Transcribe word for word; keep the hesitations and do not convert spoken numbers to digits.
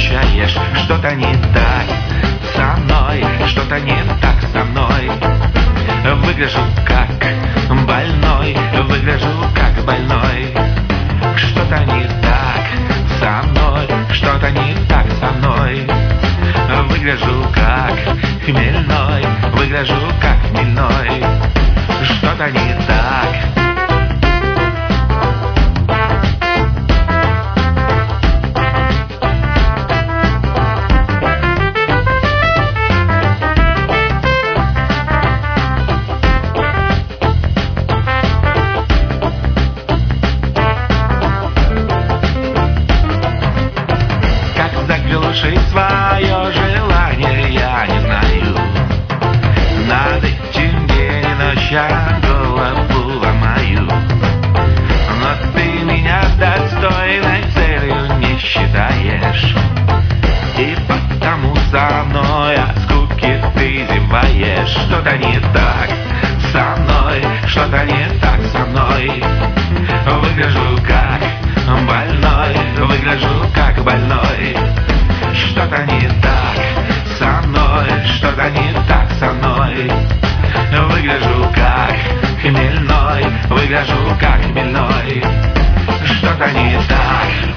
замечаешь, что-то не так со мной, что-то не так со мной. Выгляжу как больной, выгляжу как больной. Что-то не так со мной, что-то не так со мной. Выгляжу как хмельной, выгляжу как хмельной. Что-то не так. Заглушить свое желание, я не знаю. Над этим день и ночь я голову ломаю. Но ты меня достойной целью не считаешь, и потому со мной от скуки ты зеваешь. Что-то не так со мной, что-то не так со мной. Выгляжу как больной, выгляжу как больной. Что-то не так со мной, что-то не так со мной. Выгляжу как хмельной, выгляжу как хмельной. Что-то не так.